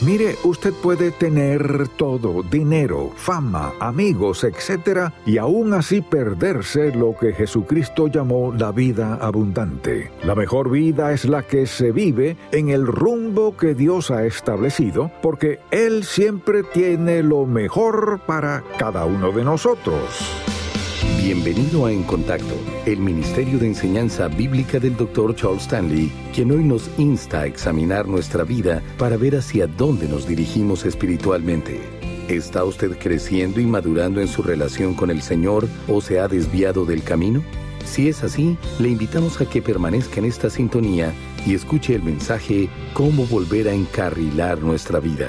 Mire, usted puede tener todo, dinero, fama, amigos, etc., y aún así perderse lo que Jesucristo llamó la vida abundante. La mejor vida es la que se vive en el rumbo que Dios ha establecido, porque Él siempre tiene lo mejor para cada uno de nosotros. Bienvenido a En Contacto, el Ministerio de Enseñanza Bíblica del Dr. Charles Stanley, quien hoy nos insta a examinar nuestra vida para ver hacia dónde nos dirigimos espiritualmente. ¿Está usted creciendo y madurando en su relación con el Señor o se ha desviado del camino? Si es así, le invitamos a que permanezca en esta sintonía y escuche el mensaje Cómo volver a encarrilar nuestra vida.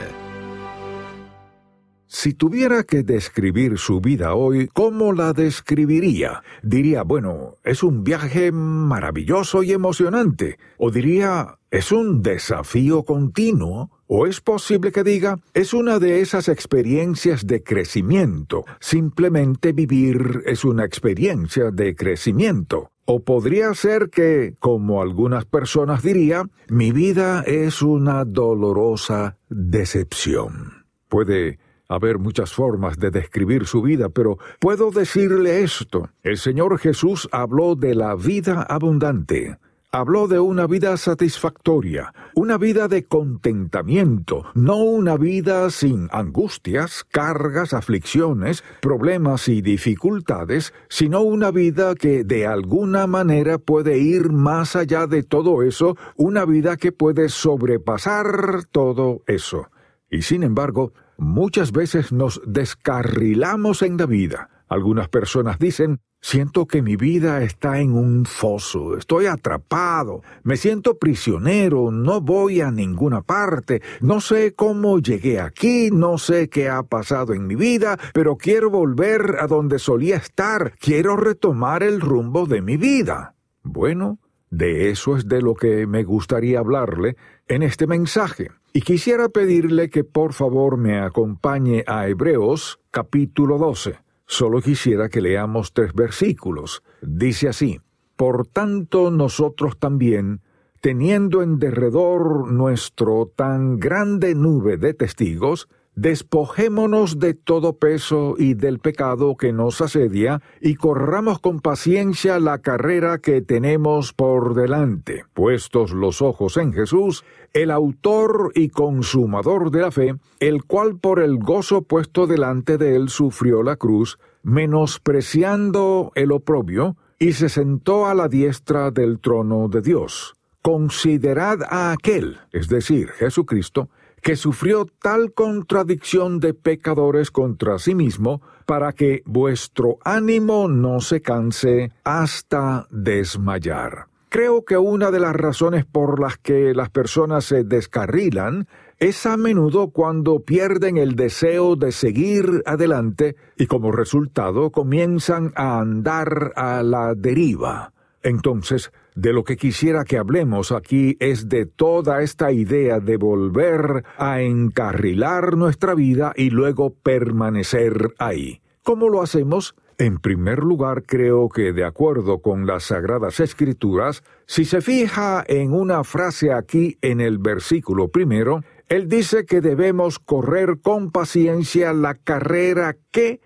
Si tuviera que describir su vida hoy, ¿cómo la describiría? Diría, bueno, es un viaje maravilloso y emocionante. O diría, es un desafío continuo. O es posible que diga, es una de esas experiencias de crecimiento. Simplemente vivir es una experiencia de crecimiento. O podría ser que, como algunas personas dirían, mi vida es una dolorosa decepción. Puede haber muchas formas de describir su vida, pero puedo decirle esto. El Señor Jesús habló de la vida abundante. Habló de una vida satisfactoria, una vida de contentamiento, no una vida sin angustias, cargas, aflicciones, problemas y dificultades, sino una vida que de alguna manera puede ir más allá de todo eso, una vida que puede sobrepasar todo eso. Y sin embargo, muchas veces nos descarrilamos en la vida. Algunas personas dicen, siento que mi vida está en un foso, estoy atrapado, me siento prisionero, no voy a ninguna parte, no sé cómo llegué aquí, no sé qué ha pasado en mi vida, pero quiero volver a donde solía estar, quiero retomar el rumbo de mi vida. Bueno, de eso es de lo que me gustaría hablarle en este mensaje. Y quisiera pedirle que por favor me acompañe a Hebreos capítulo 12. Solo quisiera que leamos 3 versículos. Dice así: Por tanto nosotros también, teniendo en derredor nuestro tan grande nube de testigos, despojémonos de todo peso y del pecado que nos asedia, y corramos con paciencia la carrera que tenemos por delante, puestos los ojos en Jesús, el autor y consumador de la fe, el cual por el gozo puesto delante de él sufrió la cruz, menospreciando el oprobio, y se sentó a la diestra del trono de Dios. Considerad a aquel, es decir, Jesucristo, que sufrió tal contradicción de pecadores contra sí mismo, para que vuestro ánimo no se canse hasta desmayar. Creo que una de las razones por las que las personas se descarrilan es a menudo cuando pierden el deseo de seguir adelante y como resultado comienzan a andar a la deriva. Entonces, de lo que quisiera que hablemos aquí es de toda esta idea de volver a encarrilar nuestra vida y luego permanecer ahí. ¿Cómo lo hacemos? En primer lugar, creo que de acuerdo con las Sagradas Escrituras, si se fija en una frase aquí en el versículo 1, él dice que debemos correr con paciencia la carrera que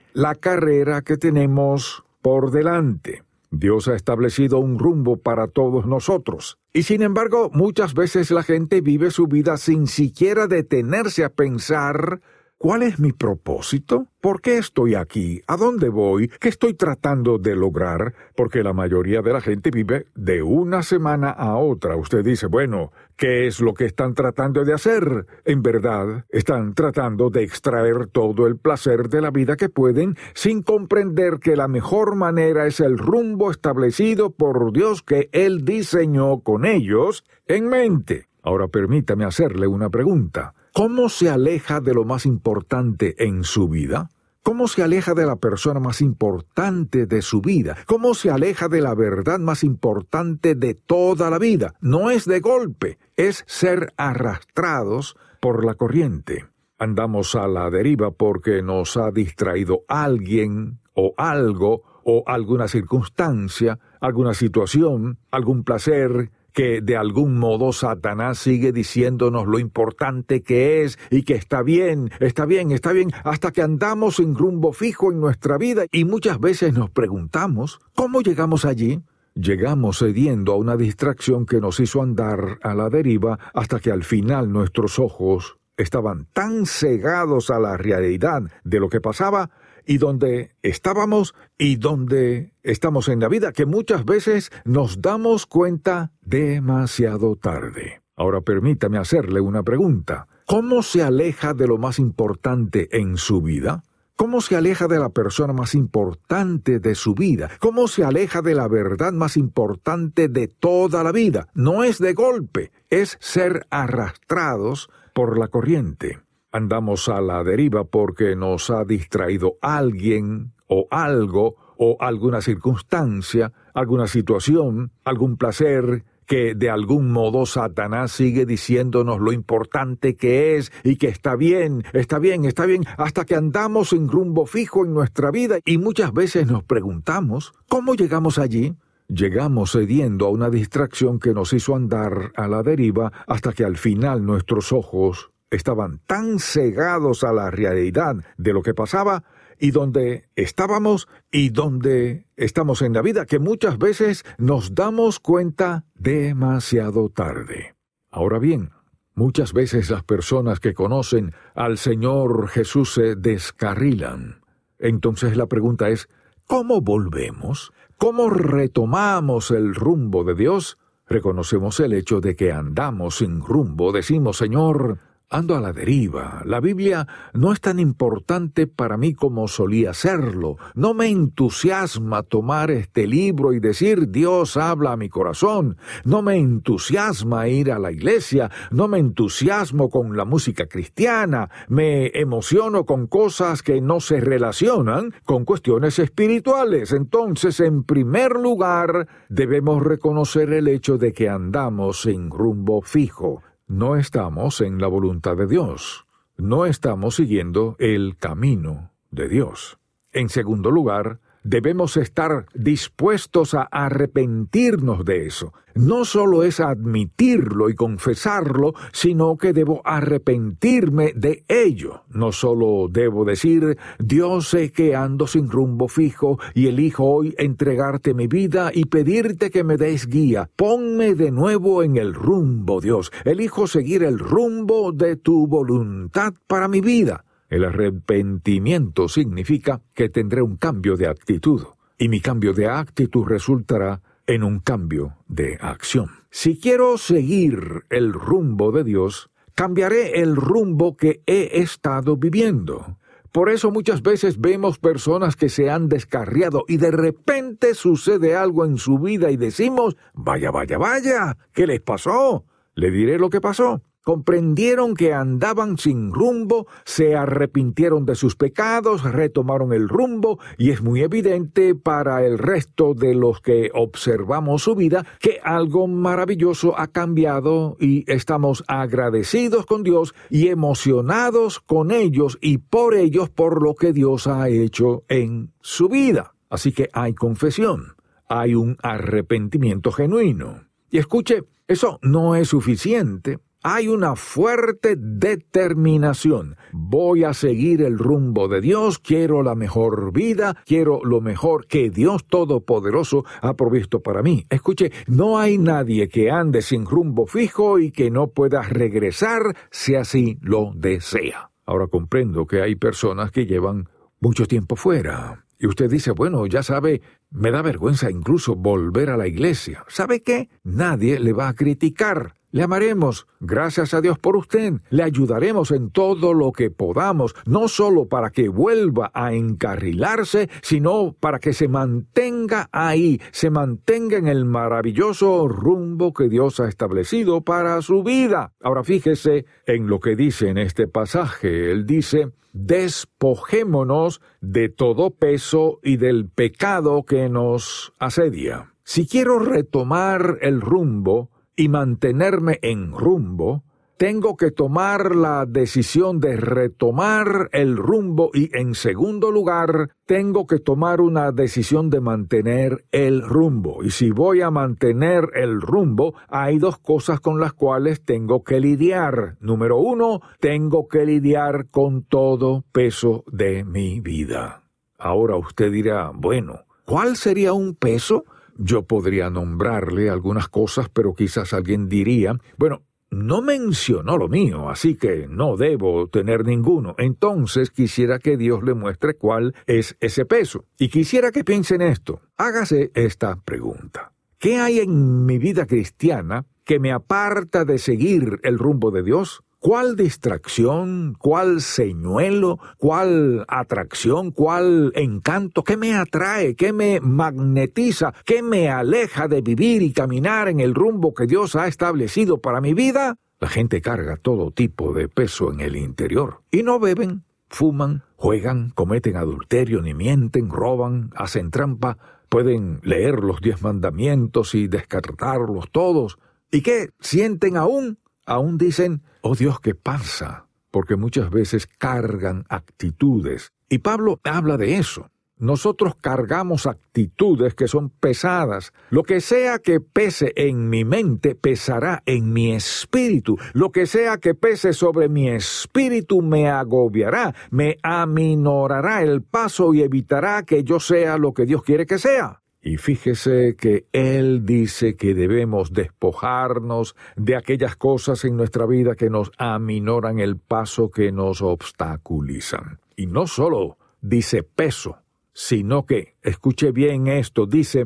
tenemos por delante. Dios ha establecido un rumbo para todos nosotros. Y sin embargo, muchas veces la gente vive su vida sin siquiera detenerse a pensar, ¿cuál es mi propósito? ¿Por qué estoy aquí? ¿A dónde voy? ¿Qué estoy tratando de lograr? Porque la mayoría de la gente vive de una semana a otra. Usted dice, bueno, ¿qué es lo que están tratando de hacer? En verdad, están tratando de extraer todo el placer de la vida que pueden, sin comprender que la mejor manera es el rumbo establecido por Dios que Él diseñó con ellos en mente. Ahora permítame hacerle una pregunta. ¿Cómo se aleja de lo más importante en su vida? ¿Cómo se aleja de la persona más importante de su vida? ¿Cómo se aleja de la verdad más importante de toda la vida? No es de golpe, es ser arrastrados por la corriente. Andamos a la deriva porque nos ha distraído alguien o algo o alguna circunstancia, alguna situación, algún placer que de algún modo Satanás sigue diciéndonos lo importante que es y que está bien, hasta que andamos sin rumbo fijo en nuestra vida y muchas veces nos preguntamos, ¿cómo llegamos allí? Llegamos cediendo a una distracción que nos hizo andar a la deriva hasta que al final nuestros ojos estaban tan cegados a la realidad de lo que pasaba y donde estábamos y donde estamos en la vida, que muchas veces nos damos cuenta demasiado tarde. Ahora permítame hacerle una pregunta. ¿Cómo se aleja de lo más importante en su vida? ¿Cómo se aleja de la persona más importante de su vida? ¿Cómo se aleja de la verdad más importante de toda la vida? No es de golpe, es ser arrastrados por la corriente. Andamos a la deriva porque nos ha distraído alguien o algo o alguna circunstancia, alguna situación, algún placer que de algún modo Satanás sigue diciéndonos lo importante que es y que está bien, hasta que andamos sin rumbo fijo en nuestra vida y muchas veces nos preguntamos, ¿cómo llegamos allí? Llegamos cediendo a una distracción que nos hizo andar a la deriva hasta que al final nuestros ojos estaban tan cegados a la realidad de lo que pasaba y donde estábamos y donde estamos en la vida que muchas veces nos damos cuenta demasiado tarde. Ahora bien, muchas veces las personas que conocen al Señor Jesús se descarrilan. Entonces la pregunta es, ¿cómo volvemos? ¿Cómo retomamos el rumbo de Dios? Reconocemos el hecho de que andamos sin rumbo. Decimos, Señor, ando a la deriva. La Biblia no es tan importante para mí como solía serlo. No me entusiasma tomar este libro y decir, Dios habla a mi corazón. No me entusiasma ir a la iglesia. No me entusiasmo con la música cristiana. Me emociono con cosas que no se relacionan con cuestiones espirituales. Entonces, en primer lugar, debemos reconocer el hecho de que andamos sin rumbo fijo. No estamos en la voluntad de Dios. No estamos siguiendo el camino de Dios. En segundo lugar, debemos estar dispuestos a arrepentirnos de eso. No solo es admitirlo y confesarlo, sino que debo arrepentirme de ello. No solo debo decir, Dios, sé que ando sin rumbo fijo y elijo hoy entregarte mi vida y pedirte que me des guía. Ponme de nuevo en el rumbo, Dios. Elijo seguir el rumbo de tu voluntad para mi vida. El arrepentimiento significa que tendré un cambio de actitud, y mi cambio de actitud resultará en un cambio de acción. Si quiero seguir el rumbo de Dios, cambiaré el rumbo que he estado viviendo. Por eso muchas veces vemos personas que se han descarriado y de repente sucede algo en su vida y decimos, vaya, ¿qué les pasó? Le diré lo que pasó. Comprendieron que andaban sin rumbo, se arrepintieron de sus pecados, retomaron el rumbo, y es muy evidente para el resto de los que observamos su vida que algo maravilloso ha cambiado y estamos agradecidos con Dios y emocionados con ellos y por ellos por lo que Dios ha hecho en su vida. Así que hay confesión, hay un arrepentimiento genuino. Y escuche, eso no es suficiente. Hay una fuerte determinación. Voy a seguir el rumbo de Dios, quiero la mejor vida, quiero lo mejor que Dios Todopoderoso ha provisto para mí. Escuche, no hay nadie que ande sin rumbo fijo y que no pueda regresar si así lo desea. Ahora comprendo que hay personas que llevan mucho tiempo fuera. Y usted dice, bueno, ya sabe, me da vergüenza incluso volver a la iglesia. ¿Sabe qué? Nadie le va a criticar. Le amaremos, gracias a Dios por usted. Le ayudaremos en todo lo que podamos, no solo para que vuelva a encarrilarse, sino para que se mantenga ahí, se mantenga en el maravilloso rumbo que Dios ha establecido para su vida. Ahora fíjese en lo que dice en este pasaje. Él dice, despojémonos de todo peso y del pecado que nos asedia. Si quiero retomar el rumbo y mantenerme en rumbo, tengo que tomar la decisión de retomar el rumbo y, en segundo lugar, tengo que tomar una decisión de mantener el rumbo. Y si voy a mantener el rumbo, hay dos cosas con las cuales tengo que lidiar. Número 1, tengo que lidiar con todo peso de mi vida. Ahora usted dirá, bueno, ¿cuál sería un peso? Yo podría nombrarle algunas cosas, pero quizás alguien diría, bueno, no mencionó lo mío, así que no debo tener ninguno. Entonces quisiera que Dios le muestre cuál es ese peso. Y quisiera que piense en esto. Hágase esta pregunta. ¿Qué hay en mi vida cristiana que me aparta de seguir el rumbo de Dios? ¿Cuál distracción, cuál señuelo, cuál atracción, cuál encanto, qué me atrae, qué me magnetiza, qué me aleja de vivir y caminar en el rumbo que Dios ha establecido para mi vida? La gente carga todo tipo de peso en el interior y no beben, fuman, juegan, cometen adulterio, ni mienten, roban, hacen trampa, pueden leer los 10 mandamientos y descartarlos todos. ¿Y qué? ¿Sienten aún? Aún dicen, oh Dios, ¿qué pasa? Porque muchas veces cargan actitudes. Y Pablo habla de eso. Nosotros cargamos actitudes que son pesadas. Lo que sea que pese en mi mente, pesará en mi espíritu. Lo que sea que pese sobre mi espíritu me agobiará, me aminorará el paso y evitará que yo sea lo que Dios quiere que sea. Y fíjese que Él dice que debemos despojarnos de aquellas cosas en nuestra vida que nos aminoran el paso, que nos obstaculizan. Y no solo dice peso, sino que, escuche bien esto, dice,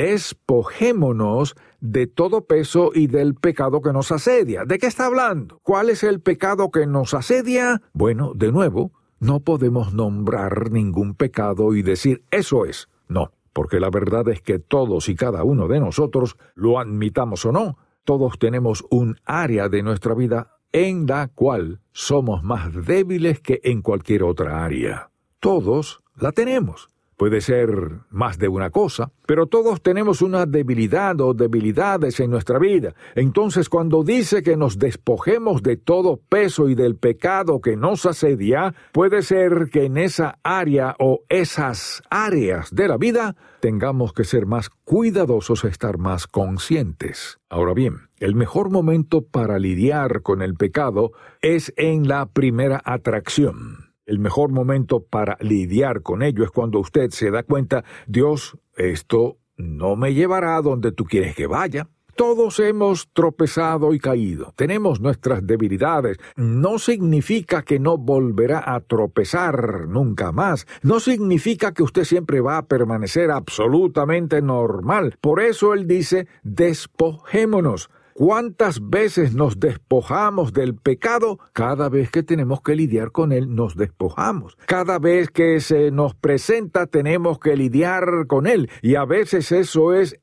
despojémonos de todo peso y del pecado que nos asedia. ¿De qué está hablando? ¿Cuál es el pecado que nos asedia? Bueno, de nuevo, no podemos nombrar ningún pecado y decir, eso es. No. Porque la verdad es que todos y cada uno de nosotros, lo admitamos o no, todos tenemos un área de nuestra vida en la cual somos más débiles que en cualquier otra área. Todos la tenemos. Puede ser más de una cosa, pero todos tenemos una debilidad o debilidades en nuestra vida. Entonces, cuando dice que nos despojemos de todo peso y del pecado que nos asedia, puede ser que en esa área o esas áreas de la vida tengamos que ser más cuidadosos, estar más conscientes. Ahora bien, el mejor momento para lidiar con el pecado es en la primera atracción. El mejor momento para lidiar con ello es cuando usted se da cuenta, Dios, esto no me llevará a donde tú quieres que vaya. Todos hemos tropezado y caído. Tenemos nuestras debilidades. No significa que no volverá a tropezar nunca más. No significa que usted siempre va a permanecer absolutamente normal. Por eso Él dice, despojémonos. ¿Cuántas veces nos despojamos del pecado? Cada vez que tenemos que lidiar con él, nos despojamos. Cada vez que se nos presenta, tenemos que lidiar con él. Y a veces eso es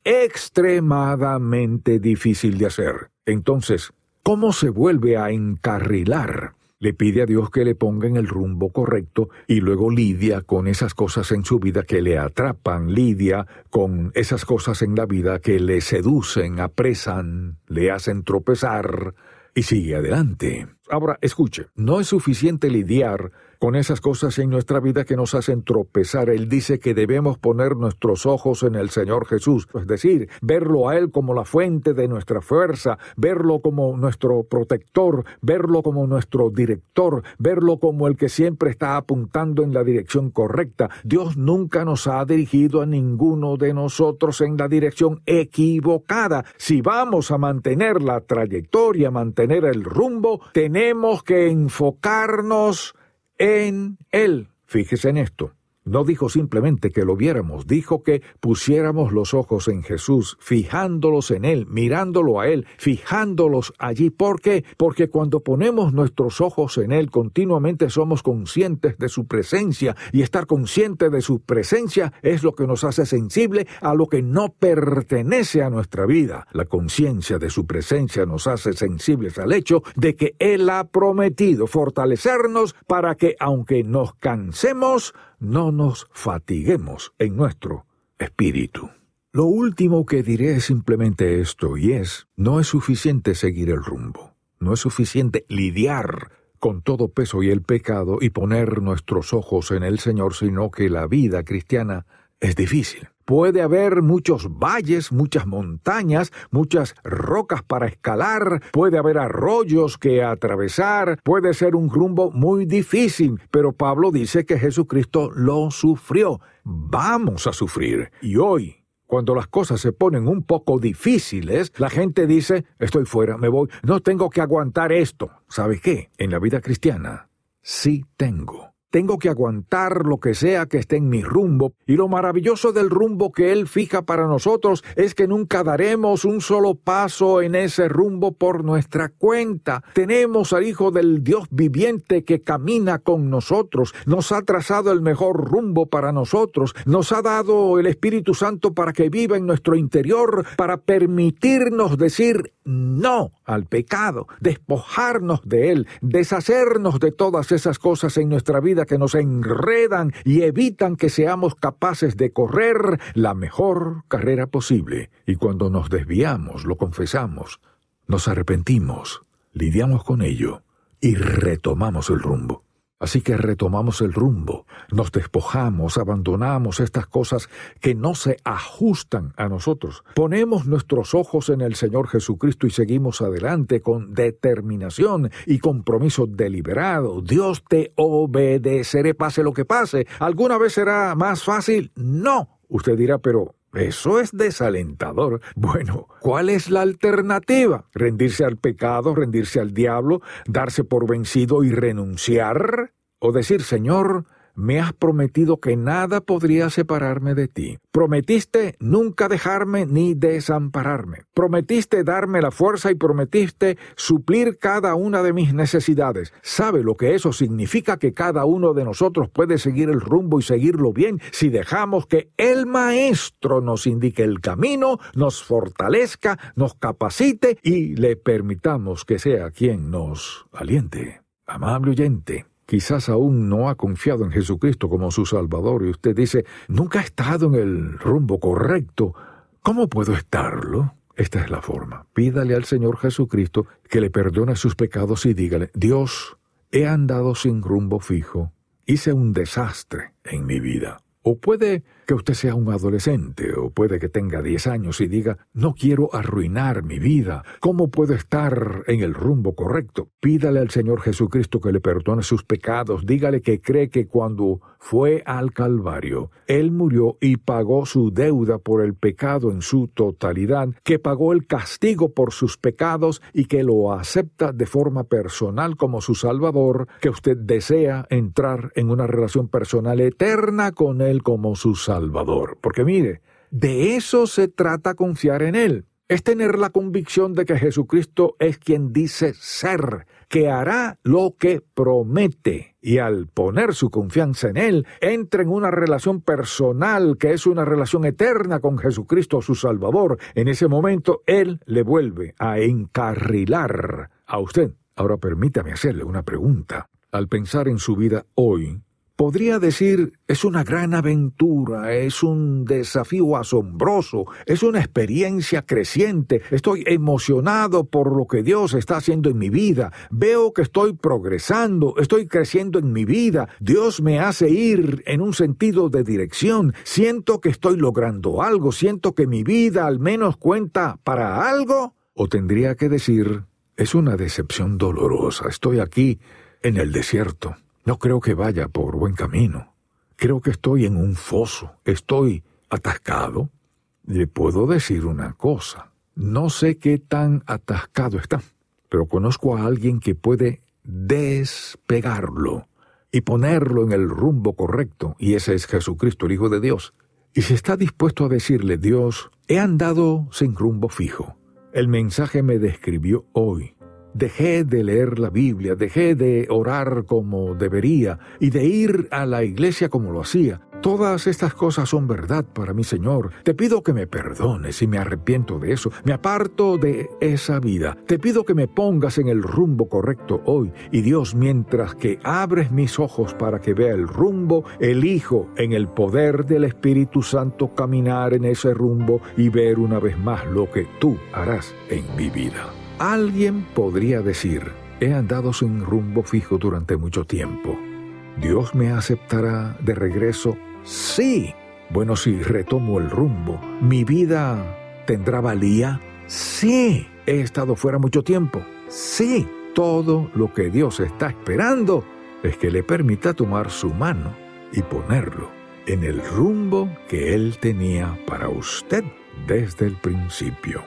extremadamente difícil de hacer. Entonces, ¿cómo se vuelve a encarrilar? Le pide a Dios que le ponga en el rumbo correcto y luego lidia con esas cosas en su vida que le atrapan, lidia con esas cosas en la vida que le seducen, apresan, le hacen tropezar y sigue adelante. Ahora, escuche, no es suficiente lidiar con esas cosas en nuestra vida que nos hacen tropezar. Él dice que debemos poner nuestros ojos en el Señor Jesús, es decir, verlo a Él como la fuente de nuestra fuerza, verlo como nuestro protector, verlo como nuestro director, verlo como el que siempre está apuntando en la dirección correcta. Dios nunca nos ha dirigido a ninguno de nosotros en la dirección equivocada. Si vamos a mantener la trayectoria, mantener el rumbo, tenemos que enfocarnos en Él. Fíjese en esto. No dijo simplemente que lo viéramos, dijo que pusiéramos los ojos en Jesús, fijándolos en Él, mirándolo a Él, fijándolos allí. ¿Por qué? Porque cuando ponemos nuestros ojos en Él, continuamente somos conscientes de su presencia, y estar consciente de su presencia es lo que nos hace sensible a lo que no pertenece a nuestra vida. La conciencia de su presencia nos hace sensibles al hecho de que Él ha prometido fortalecernos para que, aunque nos cansemos, no nos fatiguemos en nuestro espíritu. Lo último que diré es simplemente esto, y es, no es suficiente seguir el rumbo. No es suficiente lidiar con todo peso y el pecado y poner nuestros ojos en el Señor, sino que la vida cristiana es difícil. Puede haber muchos valles, muchas montañas, muchas rocas para escalar, puede haber arroyos que atravesar, puede ser un rumbo muy difícil, pero Pablo dice que Jesucristo lo sufrió. Vamos a sufrir. Y hoy, cuando las cosas se ponen un poco difíciles, la gente dice, estoy fuera, me voy, no tengo que aguantar esto. ¿Sabe qué? En la vida cristiana, sí tengo. Tengo que aguantar lo que sea que esté en mi rumbo, y lo maravilloso del rumbo que Él fija para nosotros es que nunca daremos un solo paso en ese rumbo por nuestra cuenta. Tenemos al Hijo del Dios viviente que camina con nosotros, nos ha trazado el mejor rumbo para nosotros, nos ha dado el Espíritu Santo para que viva en nuestro interior, para permitirnos decir no al pecado, despojarnos de él, deshacernos de todas esas cosas en nuestra vida que nos enredan y evitan que seamos capaces de correr la mejor carrera posible. Y cuando nos desviamos, lo confesamos, nos arrepentimos, lidiamos con ello y retomamos el rumbo. Así que retomamos el rumbo, nos despojamos, abandonamos estas cosas que no se ajustan a nosotros. Ponemos nuestros ojos en el Señor Jesucristo y seguimos adelante con determinación y compromiso deliberado. Dios te obedeceré, pase lo que pase. ¿Alguna vez será más fácil? No. Usted dirá, pero eso es desalentador. Bueno, ¿cuál es la alternativa? ¿Rendirse al pecado, rendirse al diablo, darse por vencido y renunciar? ¿O decir, Señor, me has prometido que nada podría separarme de ti? Prometiste nunca dejarme ni desampararme. Prometiste darme la fuerza y prometiste suplir cada una de mis necesidades. ¿Sabe lo que eso significa? Que cada uno de nosotros puede seguir el rumbo y seguirlo bien si dejamos que el Maestro nos indique el camino, nos fortalezca, nos capacite y le permitamos que sea quien nos aliente. Amable oyente, quizás aún no ha confiado en Jesucristo como su Salvador y usted dice, nunca he estado en el rumbo correcto. ¿Cómo puedo estarlo? Esta es la forma. Pídale al Señor Jesucristo que le perdone sus pecados y dígale, Dios, he andado sin rumbo fijo, hice un desastre en mi vida. O puede que usted sea un adolescente, o puede que tenga 10 años y diga, no quiero arruinar mi vida. ¿Cómo puedo estar en el rumbo correcto? Pídale al Señor Jesucristo que le perdone sus pecados. Dígale que cree que cuando fue al Calvario, Él murió y pagó su deuda por el pecado en su totalidad, que pagó el castigo por sus pecados y que lo acepta de forma personal como su Salvador, que usted desea entrar en una relación personal eterna con Él como su Salvador. Porque mire, de eso se trata confiar en Él. Es tener la convicción de que Jesucristo es quien dice ser, que hará lo que promete. Y al poner su confianza en Él, entra en una relación personal que es una relación eterna con Jesucristo, su Salvador. En ese momento, Él le vuelve a encarrilar a usted. Ahora permítame hacerle una pregunta. Al pensar en su vida hoy, podría decir, es una gran aventura, es un desafío asombroso, es una experiencia creciente, estoy emocionado por lo que Dios está haciendo en mi vida, veo que estoy progresando, estoy creciendo en mi vida, Dios me hace ir en un sentido de dirección, siento que estoy logrando algo, siento que mi vida al menos cuenta para algo. O tendría que decir, es una decepción dolorosa, estoy aquí en el desierto. No creo que vaya por buen camino. Creo que estoy en un foso. Estoy atascado. Le puedo decir una cosa. No sé qué tan atascado está, pero conozco a alguien que puede despegarlo y ponerlo en el rumbo correcto, y ese es Jesucristo, el Hijo de Dios. Y si está dispuesto a decirle, Dios, he andado sin rumbo fijo. El mensaje me describió hoy. Dejé de leer la Biblia, dejé de orar como debería y de ir a la iglesia como lo hacía. Todas estas cosas son verdad para mi Señor. Te pido que me perdones y me arrepiento de eso. Me aparto de esa vida. Te pido que me pongas en el rumbo correcto hoy. Y Dios, mientras que abres mis ojos para que vea el rumbo, elijo en el poder del Espíritu Santo caminar en ese rumbo y ver una vez más lo que tú harás en mi vida. Alguien podría decir, he andado sin rumbo fijo durante mucho tiempo. ¿Dios me aceptará de regreso? Sí. Bueno, si retomo el rumbo, ¿mi vida tendrá valía? Sí. ¿He estado fuera mucho tiempo? Sí. Todo lo que Dios está esperando es que le permita tomar su mano y ponerlo en el rumbo que Él tenía para usted desde el principio.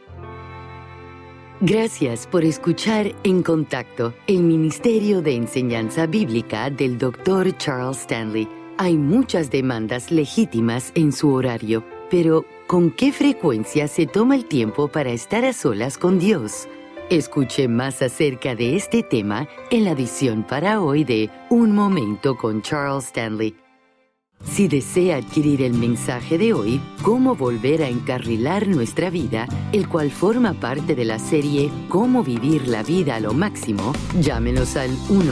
Gracias por escuchar En Contacto, el Ministerio de Enseñanza Bíblica del Dr. Charles Stanley. Hay muchas demandas legítimas en su horario, pero ¿con qué frecuencia se toma el tiempo para estar a solas con Dios? Escuche más acerca de este tema en la edición para hoy de Un Momento con Charles Stanley. Si desea adquirir el mensaje de hoy, Cómo volver a encarrilar nuestra vida, el cual forma parte de la serie Cómo vivir la vida a lo máximo, llámenos al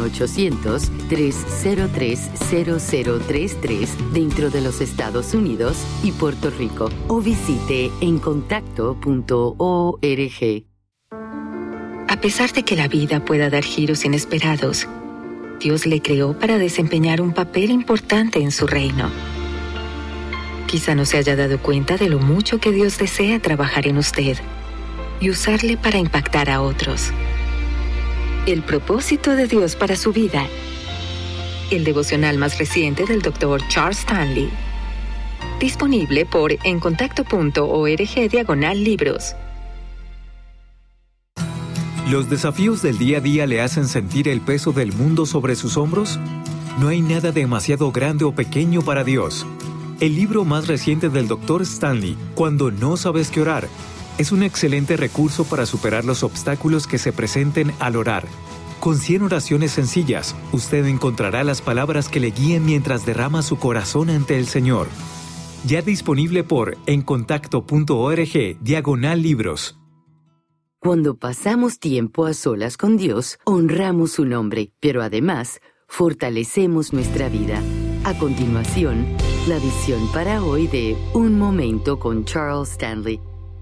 1-800-303-0033 dentro de los Estados Unidos y Puerto Rico, o visite encontacto.org. A pesar de que la vida pueda dar giros inesperados, Dios le creó para desempeñar un papel importante en su reino. Quizá no se haya dado cuenta de lo mucho que Dios desea trabajar en usted y usarle para impactar a otros. El propósito de Dios para su vida. El devocional más reciente del Dr. Charles Stanley. Disponible por encontacto.org/libros. ¿Los desafíos del día a día le hacen sentir el peso del mundo sobre sus hombros? No hay nada demasiado grande o pequeño para Dios. El libro más reciente del Dr. Stanley, Cuando no sabes qué orar, es un excelente recurso para superar los obstáculos que se presenten al orar. Con 100 oraciones sencillas, usted encontrará las palabras que le guíen mientras derrama su corazón ante el Señor. Ya disponible por encontacto.org/libros. Cuando pasamos tiempo a solas con Dios, honramos su nombre, pero además, fortalecemos nuestra vida. A continuación, la edición para hoy de Un Momento con Charles Stanley.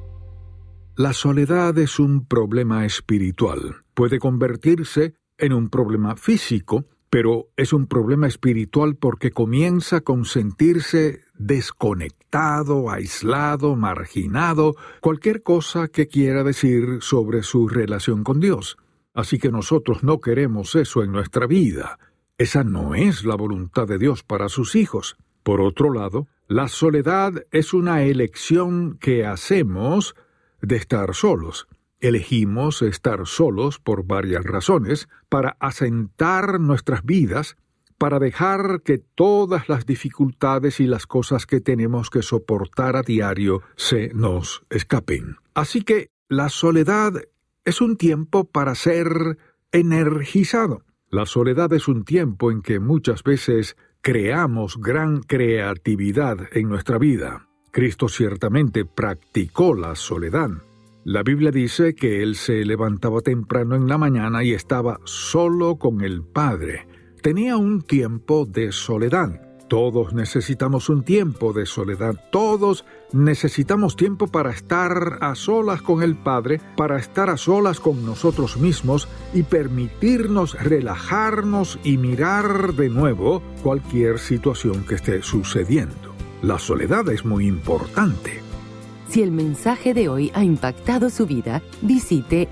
La soledad es un problema espiritual. Puede convertirse en un problema físico, pero es un problema espiritual porque comienza con sentirse desconectado, aislado, marginado, cualquier cosa que quiera decir sobre su relación con Dios. Así que nosotros no queremos eso en nuestra vida. Esa no es la voluntad de Dios para sus hijos. Por otro lado, la soledad es una elección que hacemos de estar solos. Elegimos estar solos por varias razones, para asentar nuestras vidas, para dejar que todas las dificultades y las cosas que tenemos que soportar a diario se nos escapen. Así que la soledad es un tiempo para ser energizado. La soledad es un tiempo en que muchas veces creamos gran creatividad en nuestra vida. Cristo ciertamente practicó la soledad. La Biblia dice que Él se levantaba temprano en la mañana y estaba solo con el Padre. Tenía un tiempo de soledad. Todos necesitamos un tiempo de soledad. Todos necesitamos tiempo para estar a solas con el Padre, para estar a solas con nosotros mismos y permitirnos relajarnos y mirar de nuevo cualquier situación que esté sucediendo. La soledad es muy importante. Si el mensaje de hoy ha impactado su vida, visite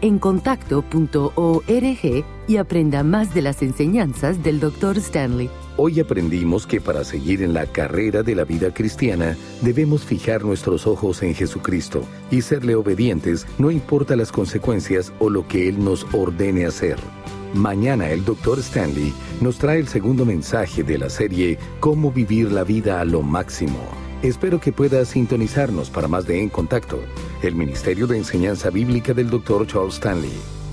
encontacto.org y aprenda más de las enseñanzas del Dr. Stanley. Hoy aprendimos que para seguir en la carrera de la vida cristiana, debemos fijar nuestros ojos en Jesucristo y serle obedientes, no importa las consecuencias o lo que Él nos ordene hacer. Mañana el Dr. Stanley nos trae el segundo mensaje de la serie Cómo vivir la vida a lo máximo. Espero que pueda sintonizarnos para más de En Contacto, el Ministerio de Enseñanza Bíblica del Dr. Charles Stanley.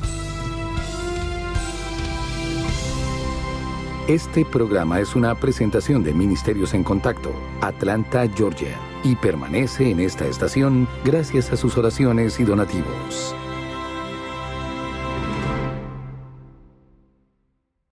Este programa es una presentación de Ministerios en Contacto, Atlanta, Georgia, y permanece en esta estación gracias a sus oraciones y donativos.